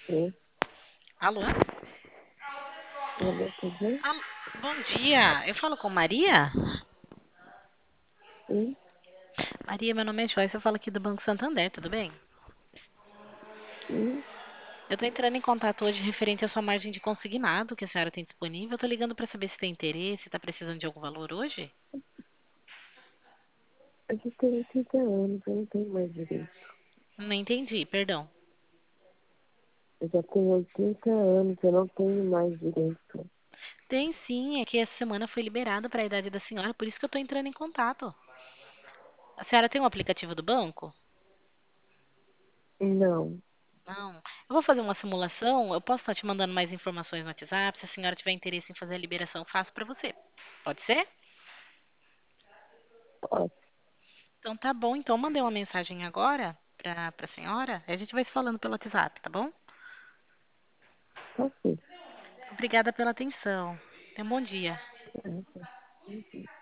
Sim, Alô? alô, tudo bem? Alô? Bom dia. Eu falo com Maria? Sim, Maria, meu nome é Joyce. Eu falo aqui do Banco Santander, tudo bem? sim. Eu tô entrando em contato hoje referente à sua margem de consignado que a senhora tem disponível. Eu tô ligando para saber se tem interesse, tá precisando de algum valor hoje? Eu já tenho 30 anos, eu não tenho mais direito. Não entendi, perdão. Eu já tenho 80 anos, eu não tenho mais direito. Tem sim, é que essa semana foi liberado para a idade da senhora, por isso que eu tô entrando em contato. A senhora tem um aplicativo do banco? Não, Não. Eu vou fazer uma simulação, eu posso estar te mandando mais informações no WhatsApp, se a senhora tiver interesse em fazer a liberação, faço para você. Pode ser? pode, Então tá bom, então mandei uma mensagem agora pra senhora, a gente vai se falando pelo WhatsApp, tá bom? tá sim. Obrigada pela atenção. Tenha um bom dia. Tá, tá.